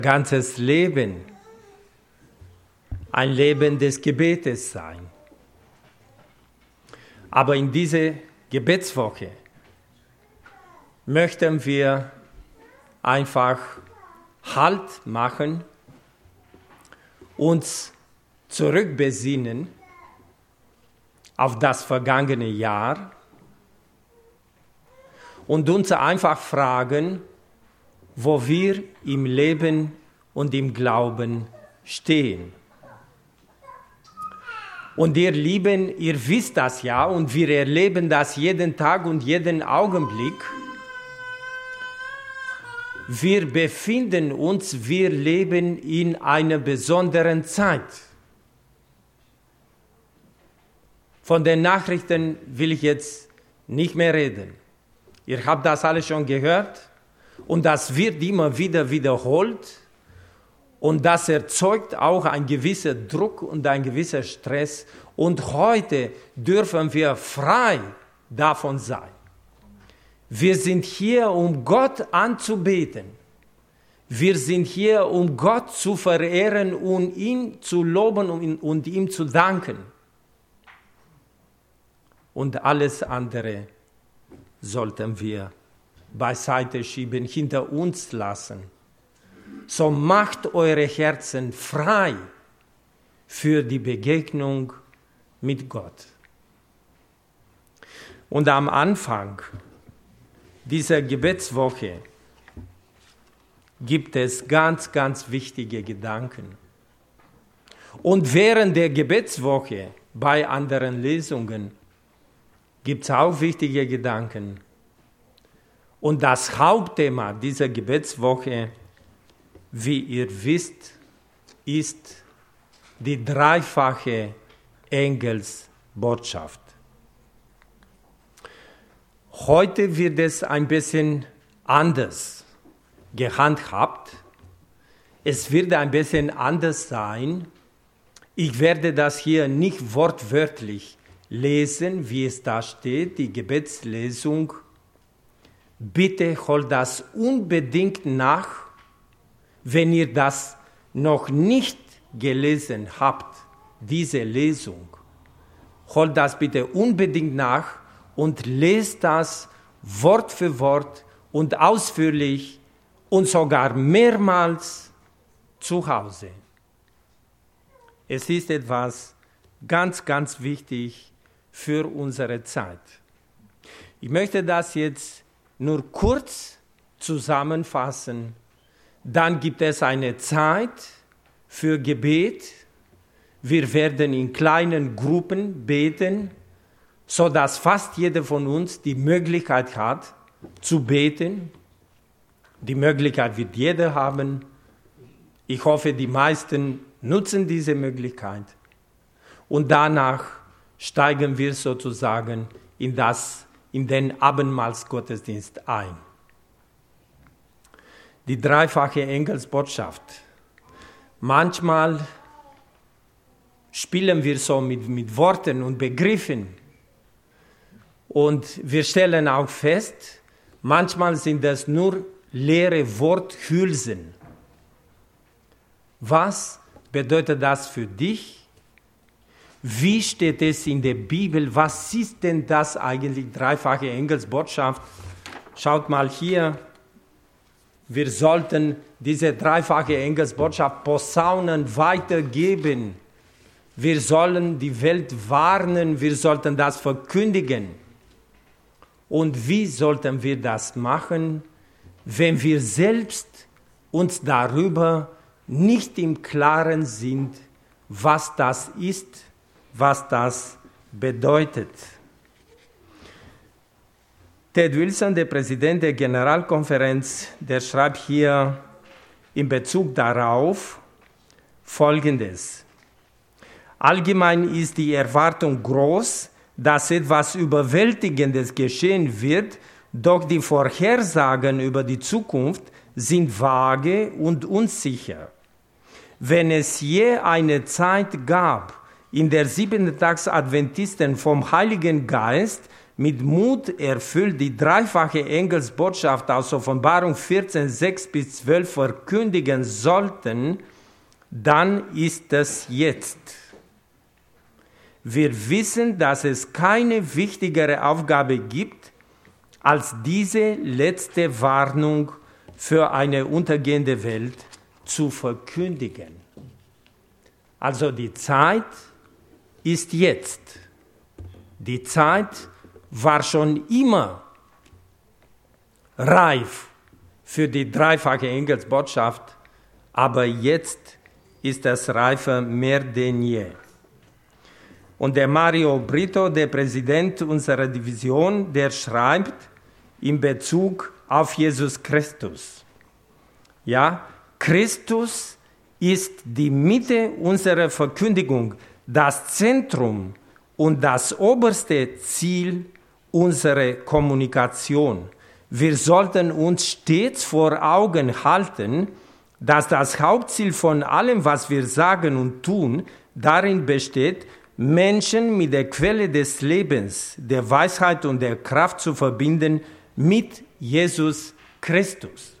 ganzes Leben ein Leben des Gebetes sein. Aber in dieser Gebetswoche möchten wir einfach Halt machen, uns zurückbesinnen auf das vergangene Jahr und uns einfach fragen, wo wir im Leben und im Glauben stehen. Und ihr Lieben, ihr wisst das ja und wir erleben das jeden Tag und jeden Augenblick. Wir befinden uns, wir leben in einer besonderen Zeit. Von den Nachrichten will ich jetzt nicht mehr reden. Ihr habt das alles schon gehört und das wird immer wieder wiederholt und das erzeugt auch einen gewissen Druck und einen gewissen Stress. Und heute dürfen wir frei davon sein. Wir sind hier, um Gott anzubeten. Wir sind hier, um Gott zu verehren und ihn zu loben und ihm zu danken. Und alles andere sollten wir beiseite schieben, hinter uns lassen. So macht eure Herzen frei für die Begegnung mit Gott. Und am Anfang dieser Gebetswoche gibt es ganz, ganz wichtige Gedanken. Und während der Gebetswoche bei anderen Lesungen gibt es auch wichtige Gedanken. Und das Hauptthema dieser Gebetswoche, wie ihr wisst, ist die dreifache Engelsbotschaft. Heute wird es ein bisschen anders gehandhabt. Es wird ein bisschen anders sein. Ich werde das hier nicht wortwörtlich lesen, wie es da steht, die Gebetslesung. Bitte holt das unbedingt nach, wenn ihr das noch nicht gelesen habt, diese Lesung. Holt das bitte unbedingt nach und lest das Wort für Wort und ausführlich und sogar mehrmals zu Hause. Es ist etwas ganz, ganz wichtig für unsere Zeit. Ich möchte das jetzt nur kurz zusammenfassen. Dann gibt es eine Zeit für Gebet. Wir werden in kleinen Gruppen beten, sodass fast jeder von uns die Möglichkeit hat, zu beten. Die Möglichkeit wird jeder haben. Ich hoffe, die meisten nutzen diese Möglichkeit. Und danach steigen wir sozusagen in den Abendmahlsgottesdienst ein. Die dreifache Engelsbotschaft. Manchmal spielen wir so mit Worten und Begriffen. Und wir stellen auch fest, manchmal sind das nur leere Worthülsen. Was bedeutet das für dich? Wie steht es in der Bibel? Was ist denn das eigentlich, dreifache Engelsbotschaft? Schaut mal hier. Wir sollten diese dreifache Engelsbotschaft Posaunen weitergeben. Wir sollen die Welt warnen, wir sollten das verkündigen. Und wie sollten wir das machen, wenn wir selbst uns darüber nicht im Klaren sind, was das ist, was das bedeutet? Ted Wilson, der Präsident der Generalkonferenz, der schreibt hier in Bezug darauf Folgendes. Allgemein ist die Erwartung groß, dass etwas Überwältigendes geschehen wird, doch die Vorhersagen über die Zukunft sind vage und unsicher. Wenn es je eine Zeit gab, in der Siebentagsadventisten vom Heiligen Geist mit Mut erfüllt die dreifache Engelsbotschaft aus Offenbarung 14, 6 bis 12 verkündigen sollten, dann ist es jetzt. Wir wissen, dass es keine wichtigere Aufgabe gibt, als diese letzte Warnung für eine untergehende Welt zu verkündigen. Also die Zeit ist jetzt. Die Zeit war schon immer reif für die dreifache Engelsbotschaft, aber jetzt ist es reifer mehr denn je. Und der Mario Brito, der Präsident unserer Division, der schreibt in Bezug auf Jesus Christus. Ja, Christus ist die Mitte unserer Verkündigung, das Zentrum und das oberste Ziel unserer Kommunikation. Wir sollten uns stets vor Augen halten, dass das Hauptziel von allem, was wir sagen und tun, darin besteht, Menschen mit der Quelle des Lebens, der Weisheit und der Kraft zu verbinden mit Jesus Christus.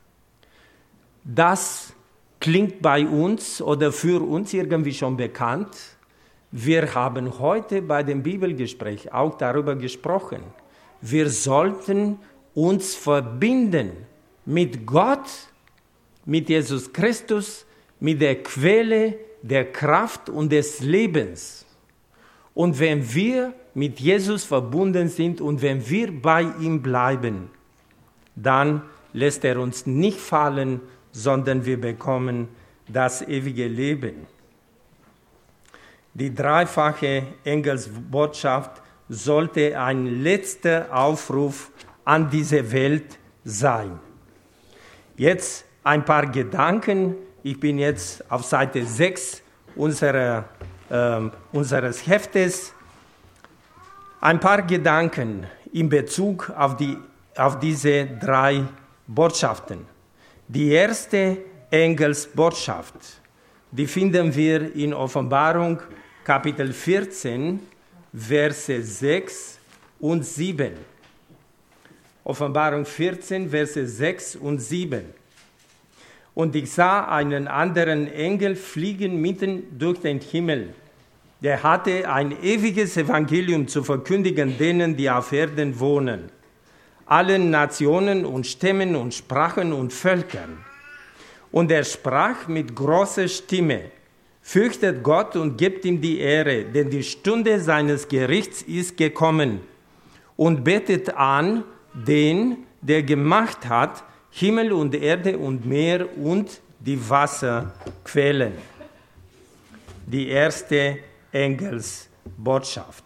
Das klingt bei uns oder für uns irgendwie schon bekannt. Wir haben heute bei dem Bibelgespräch auch darüber gesprochen. Wir sollten uns verbinden mit Gott, mit Jesus Christus, mit der Quelle der Kraft und des Lebens. Und wenn wir mit Jesus verbunden sind und wenn wir bei ihm bleiben, dann lässt er uns nicht fallen, sondern wir bekommen das ewige Leben. Die dreifache Engelsbotschaft sollte ein letzter Aufruf an diese Welt sein. Jetzt ein paar Gedanken. Ich bin jetzt auf Seite 6 unseres Heftes. Ein paar Gedanken in Bezug auf diese drei Botschaften. Die erste Engelsbotschaft, die finden wir in Offenbarung Kapitel 14, Verse 6 und 7. Offenbarung 14, Verse 6 und 7. Und ich sah einen anderen Engel fliegen mitten durch den Himmel. Der hatte ein ewiges Evangelium zu verkündigen denen, die auf Erden wohnen, allen Nationen und Stämmen und Sprachen und Völkern. Und er sprach mit großer Stimme: Fürchtet Gott und gebt ihm die Ehre, denn die Stunde seines Gerichts ist gekommen. Und betet an den, der gemacht hat Himmel und Erde und Meer und die Wasserquellen. Die erste Engelsbotschaft.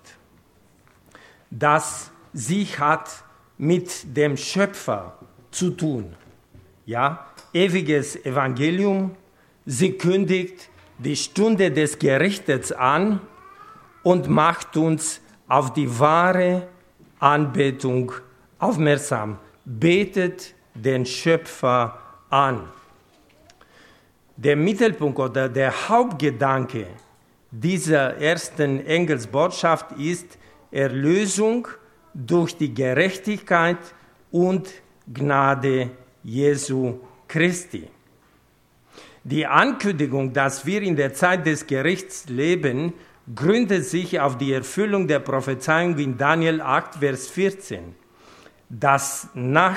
Das sie hat mit dem Schöpfer zu tun. Ja, ewiges Evangelium. Sie kündigt die Stunde des Gerichtes an und macht uns auf die wahre Anbetung aufmerksam. Betet den Schöpfer an. Der Mittelpunkt oder der Hauptgedanke dieser ersten Engelsbotschaft ist Erlösung durch die Gerechtigkeit und Gnade Jesu Christi. Die Ankündigung, dass wir in der Zeit des Gerichts leben, gründet sich auf die Erfüllung der Prophezeiung in Daniel 8, Vers 14, dass nach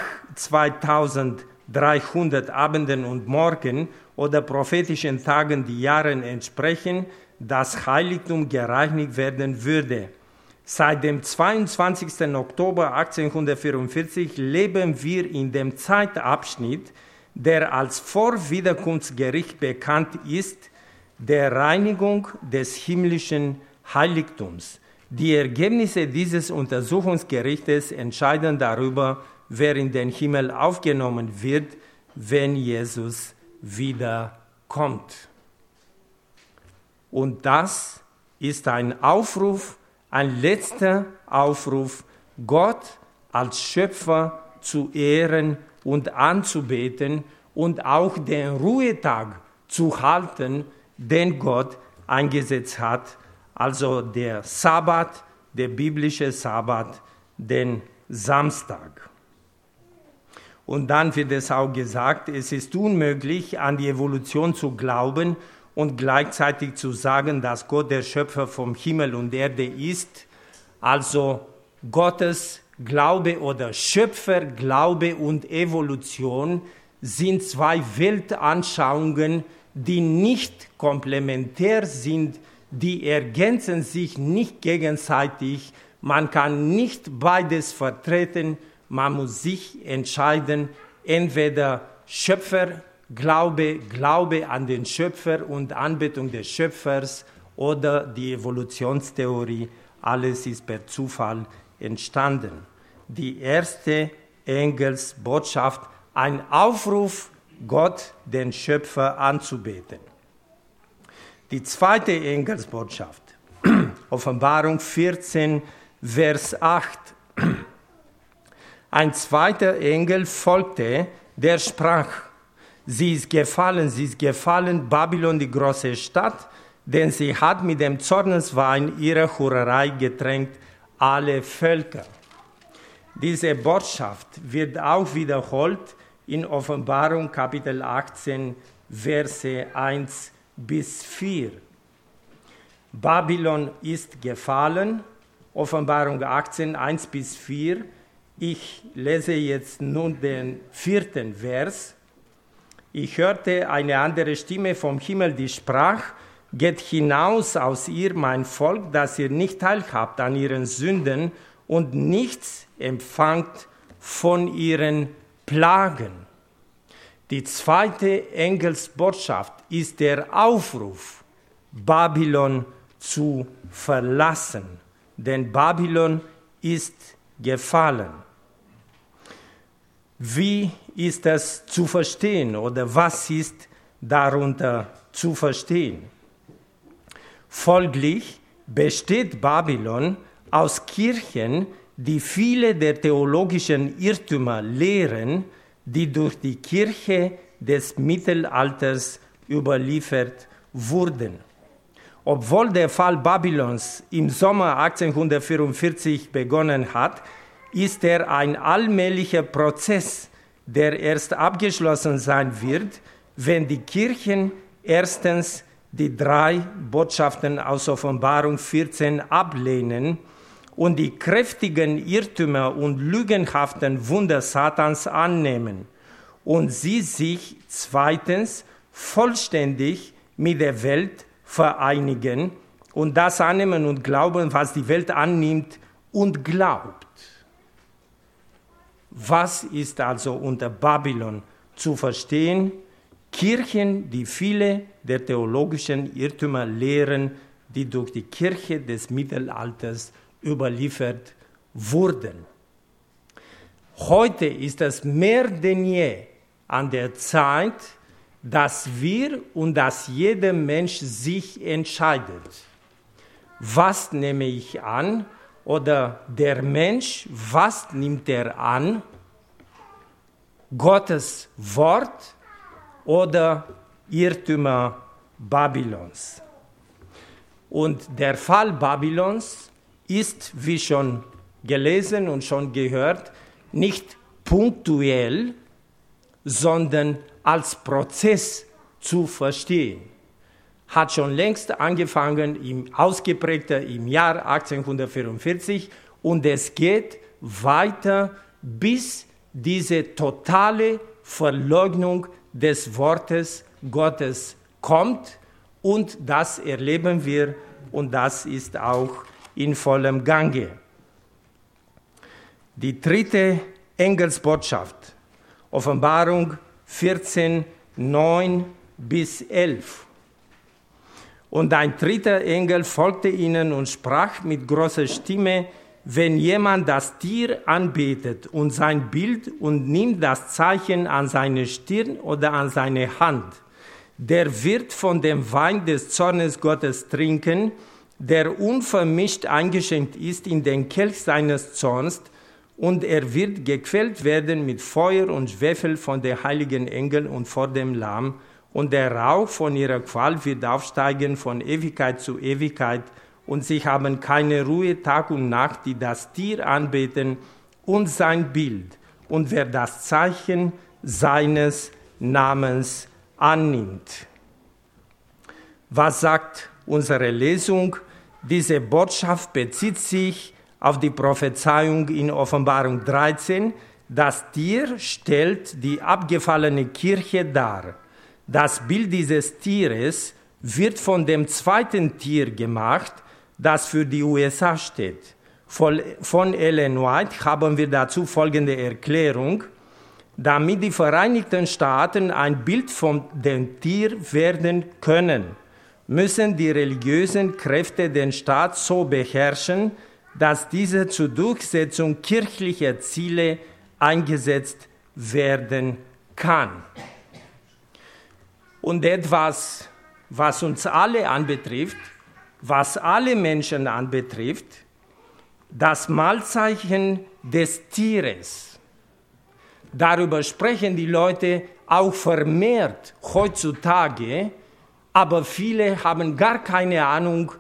2300 Abenden und Morgen oder prophetischen Tagen, die Jahren entsprechen, das Heiligtum gereinigt werden würde. Seit dem 22. Oktober 1844 leben wir in dem Zeitabschnitt, der als Vorwiederkunftsgericht bekannt ist, der Reinigung des himmlischen Heiligtums. Die Ergebnisse dieses Untersuchungsgerichtes entscheiden darüber, wer in den Himmel aufgenommen wird, wenn Jesus wiederkommt. Und das ist ein Aufruf, ein letzter Aufruf, Gott als Schöpfer zu ehren und anzubeten und auch den Ruhetag zu halten, den Gott eingesetzt hat, also der Sabbat, der biblische Sabbat, den Samstag. Und dann wird es auch gesagt, es ist unmöglich, an die Evolution zu glauben und gleichzeitig zu sagen, dass Gott der Schöpfer vom Himmel und Erde ist. Also Gottes Glaube oder Schöpferglaube und Evolution sind zwei Weltanschauungen, die nicht komplementär sind, die ergänzen sich nicht gegenseitig. Man kann nicht beides vertreten, man muss sich entscheiden, entweder Schöpferglaube, Glaube an den Schöpfer und Anbetung des Schöpfers oder die Evolutionstheorie, alles ist per Zufall entstanden. Die erste Engelsbotschaft, ein Aufruf, Gott, den Schöpfer, anzubeten. Die zweite Engelsbotschaft, Offenbarung 14, Vers 8. Ein zweiter Engel folgte, der sprach, sie ist gefallen, Babylon, die große Stadt, denn sie hat mit dem Zorneswein ihrer Hurerei getränkt alle Völker. Diese Botschaft wird auch wiederholt in Offenbarung Kapitel 18, Verse 1 bis 4. Babylon ist gefallen, Offenbarung 18, 1 bis 4. Ich lese jetzt nun den 4. Vers. Ich hörte eine andere Stimme vom Himmel, die sprach, geht hinaus aus ihr, mein Volk, dass ihr nicht teilhabt an ihren Sünden und nichts empfangt von ihren Plagen. Die zweite Engelsbotschaft ist der Aufruf, Babylon zu verlassen, denn Babylon ist gefallen. Wie ist das zu verstehen oder was ist darunter zu verstehen? Folglich besteht Babylon aus Kirchen, die viele der theologischen Irrtümer lehren, die durch die Kirche des Mittelalters überliefert wurden. Obwohl der Fall Babylons im Sommer 1844 begonnen hat, ist er ein allmählicher Prozess, der erst abgeschlossen sein wird, wenn die Kirchen erstens die 3 Botschaften aus Offenbarung 14 ablehnen und die kräftigen Irrtümer und lügenhaften Wunder Satans annehmen und sie sich zweitens vollständig mit der Welt vereinigen und das annehmen und glauben, was die Welt annimmt und glaubt. Was ist also unter Babylon zu verstehen? Kirchen, die viele der theologischen Irrtümer lehren, die durch die Kirche des Mittelalters überliefert wurden. Heute ist es mehr denn je an der Zeit, dass wir und dass jeder Mensch sich entscheidet. Was nehme ich an? Oder der Mensch, was nimmt er an? Gottes Wort oder Irrtümer Babylons? Und der Fall Babylons ist, wie schon gelesen und schon gehört, nicht punktuell, sondern als Prozess zu verstehen. Hat schon längst angefangen, ausgeprägter im Jahr 1844 und es geht weiter, bis diese totale Verleugnung des Wortes Gottes kommt und das erleben wir und das ist auch in vollem Gange. Die dritte Engelsbotschaft, Offenbarung 14, 9 bis 11. Und ein dritter Engel folgte ihnen und sprach mit großer Stimme, wenn jemand das Tier anbetet und sein Bild und nimmt das Zeichen an seine Stirn oder an seine Hand, der wird von dem Wein des Zornes Gottes trinken, der unvermischt eingeschenkt ist in den Kelch seines Zorns, und er wird gequält werden mit Feuer und Schwefel von den heiligen Engeln und vor dem Lamm, und der Rauch von ihrer Qual wird aufsteigen von Ewigkeit zu Ewigkeit, und sie haben keine Ruhe Tag und Nacht, die das Tier anbeten und sein Bild. Und wer das Zeichen seines Namens annimmt. Was sagt unsere Lesung? Diese Botschaft bezieht sich auf die Prophezeiung in Offenbarung 13. Das Tier stellt die abgefallene Kirche dar. Das Bild dieses Tieres wird von dem zweiten Tier gemacht, das für die USA steht. Von Ellen White haben wir dazu folgende Erklärung. Damit die Vereinigten Staaten ein Bild von dem Tier werden können, müssen die religiösen Kräfte den Staat so beherrschen, dass diese zur Durchsetzung kirchlicher Ziele eingesetzt werden kann. Und etwas, was uns alle anbetrifft, was alle Menschen anbetrifft, das Malzeichen des Tieres. Darüber sprechen die Leute auch vermehrt heutzutage, aber viele haben gar keine Ahnung,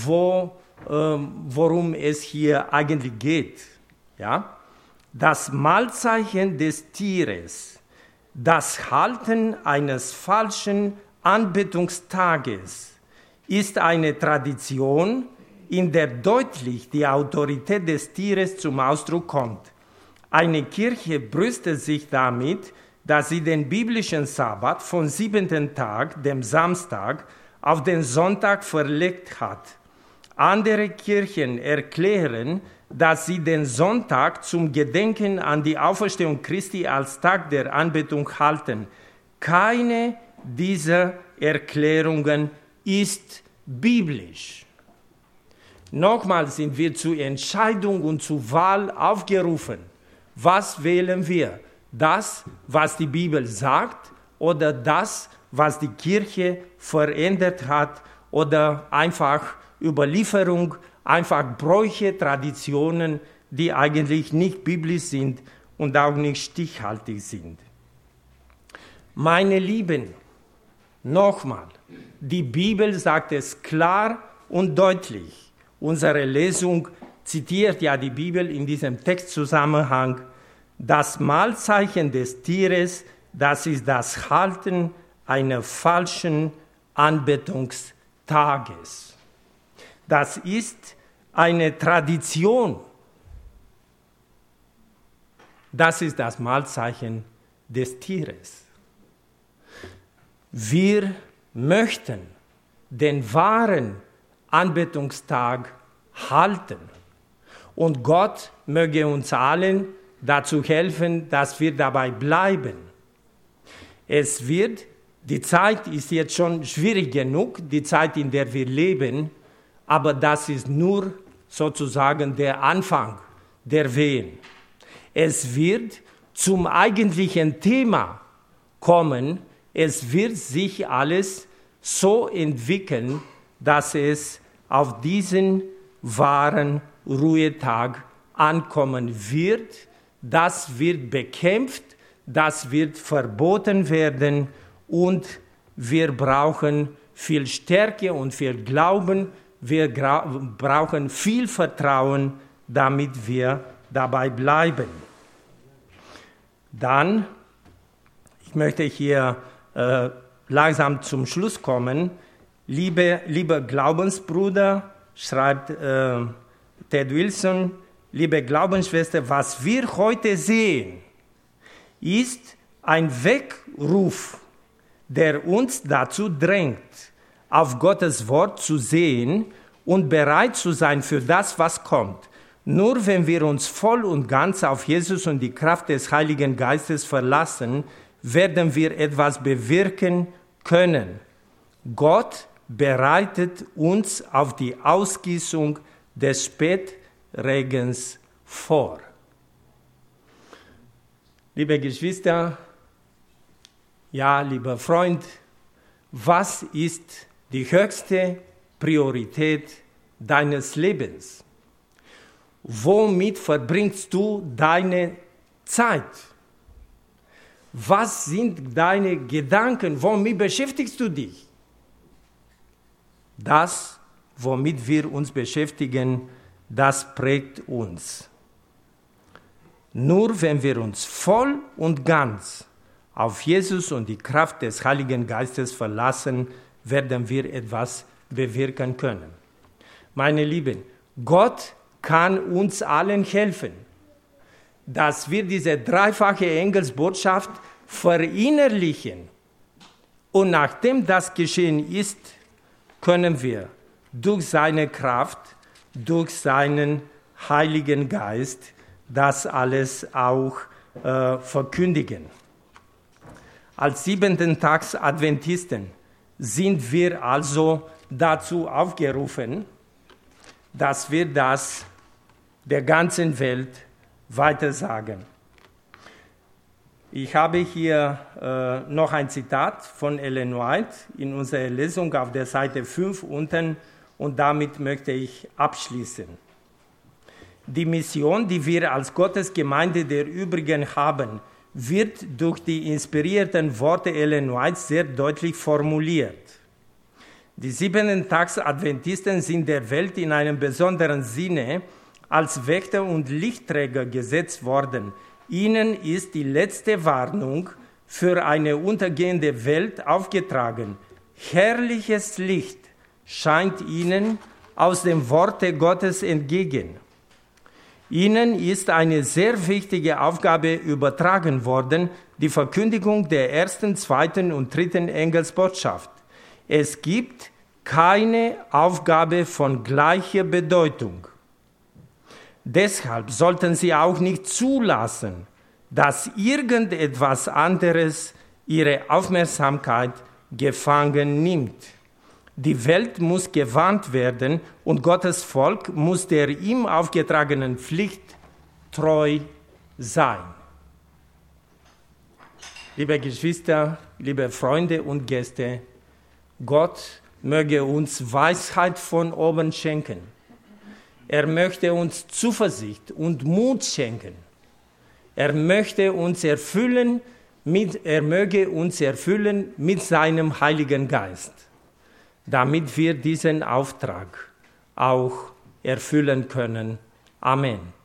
worum es hier eigentlich geht. Ja? Das Malzeichen des Tieres, das Halten eines falschen Anbetungstages, ist eine Tradition, in der deutlich die Autorität des Tieres zum Ausdruck kommt. Eine Kirche brüstet sich damit, dass sie den biblischen Sabbat vom 7. Tag, dem Samstag, auf den Sonntag verlegt hat. Andere Kirchen erklären, dass sie den Sonntag zum Gedenken an die Auferstehung Christi als Tag der Anbetung halten. Keine dieser Erklärungen ist biblisch. Nochmals sind wir zur Entscheidung und zur Wahl aufgerufen. Was wählen wir? Das, was die Bibel sagt, oder das, was die Kirche verändert hat, oder einfach Überlieferung, einfach Bräuche, Traditionen, die eigentlich nicht biblisch sind und auch nicht stichhaltig sind. Meine Lieben, nochmal, die Bibel sagt es klar und deutlich. Unsere Lesung zitiert ja die Bibel in diesem Textzusammenhang. Das Malzeichen des Tieres, das ist das Halten einer falschen Anbetungstages. Das ist eine Tradition. Das ist das Malzeichen des Tieres. Wir möchten den wahren Anbetungstag halten. Und Gott möge uns allen dazu helfen, dass wir dabei bleiben. Die Zeit ist jetzt schon schwierig genug, die Zeit, in der wir leben, aber das ist nur sozusagen der Anfang der Wehen. Es wird zum eigentlichen Thema kommen, es wird sich alles so entwickeln, dass es auf diesen wahren Ruhetag ankommen wird. Das wird bekämpft, das wird verboten werden und wir brauchen viel Stärke und viel Glauben, wir brauchen viel Vertrauen, damit wir dabei bleiben. Dann, ich möchte hier langsam zum Schluss kommen. Lieber Glaubensbruder, schreibt Ted Wilson, liebe Glaubensschwester, was wir heute sehen, ist ein Weckruf, der uns dazu drängt, auf Gottes Wort zu sehen und bereit zu sein für das, was kommt. Nur wenn wir uns voll und ganz auf Jesus und die Kraft des Heiligen Geistes verlassen, werden wir etwas bewirken können. Gott bereitet uns auf die Ausgießung des Spätregens vor. Liebe Geschwister, ja, lieber Freund, was ist die höchste Priorität deines Lebens? Womit verbringst du deine Zeit? Was sind deine Gedanken? Womit beschäftigst du dich? Das, womit wir uns beschäftigen, das prägt uns. Nur wenn wir uns voll und ganz auf Jesus und die Kraft des Heiligen Geistes verlassen, werden wir etwas bewirken können. Meine Lieben, Gott kann uns allen helfen, dass wir diese dreifache Engelsbotschaft verinnerlichen. Und nachdem das geschehen ist, können wir durch seine Kraft, durch seinen Heiligen Geist das alles auch verkündigen. Als 7-Tags-Adventisten sind wir also dazu aufgerufen, dass wir das der ganzen Welt weitersagen. Ich habe hier noch ein Zitat von Ellen White in unserer Lesung auf der Seite 5 unten und damit möchte ich abschließen. Die Mission, die wir als Gottesgemeinde der Übrigen haben, wird durch die inspirierten Worte Ellen White sehr deutlich formuliert. Die 7-Tags-Adventisten sind der Welt in einem besonderen Sinne als Wächter und Lichtträger gesetzt worden. Ihnen ist die letzte Warnung für eine untergehende Welt aufgetragen. Herrliches Licht scheint ihnen aus dem Worte Gottes entgegen. Ihnen ist eine sehr wichtige Aufgabe übertragen worden, die Verkündigung der 1., 2. und 3. Engelsbotschaft. Es gibt keine Aufgabe von gleicher Bedeutung. Deshalb sollten Sie auch nicht zulassen, dass irgendetwas anderes Ihre Aufmerksamkeit gefangen nimmt. Die Welt muss gewarnt werden und Gottes Volk muss der ihm aufgetragenen Pflicht treu sein. Liebe Geschwister, liebe Freunde und Gäste, Gott möge uns Weisheit von oben schenken. Er möchte uns Zuversicht und Mut schenken. Er möge uns erfüllen mit seinem Heiligen Geist, damit wir diesen Auftrag auch erfüllen können. Amen.